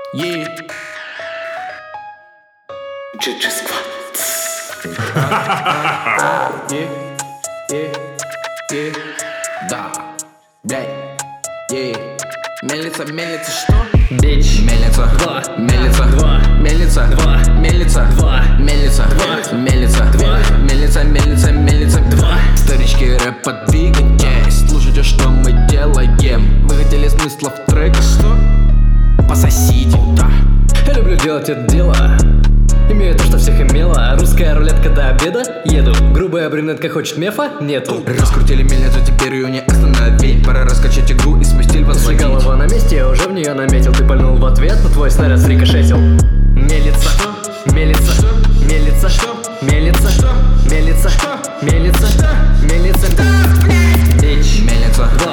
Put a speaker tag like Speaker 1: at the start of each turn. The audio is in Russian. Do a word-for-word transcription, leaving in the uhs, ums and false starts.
Speaker 1: Yeah. Джи-джи сквад. Yeah, yeah, yeah. Да, блядь, yeah. Мельница, мельница, что?
Speaker 2: Бич.
Speaker 1: Мельница,
Speaker 2: Два.
Speaker 1: мельница,
Speaker 2: Два.
Speaker 1: мельница,
Speaker 2: Два.
Speaker 1: мельница,
Speaker 2: Два.
Speaker 1: мельница,
Speaker 2: Два.
Speaker 1: мельница,
Speaker 2: Два.
Speaker 1: мельница, мельница, мельница.
Speaker 2: Два.
Speaker 1: Старички рэп подвигайтесь, слушайте, что мы делаем. Вы хотели смысла в треках, что? Пососите, да.
Speaker 2: Я люблю делать это дело. Имею то, что всех имело. Русская рулетка до обеда. Еду. Грубая брюнетка хочет мефа? Нету.
Speaker 1: Раскрутили мельницу, теперь ее не остановить. Пора раскачать игру и свой стиль
Speaker 2: Если
Speaker 1: возводить.
Speaker 2: голова на месте, я уже в нее наметил. Ты пальнул в ответ, но твой снаряд срикошетил. Мелится, мелится, мелится, мелится, мелится, мелится, мелится. Бич.
Speaker 1: Мельница,
Speaker 2: Два.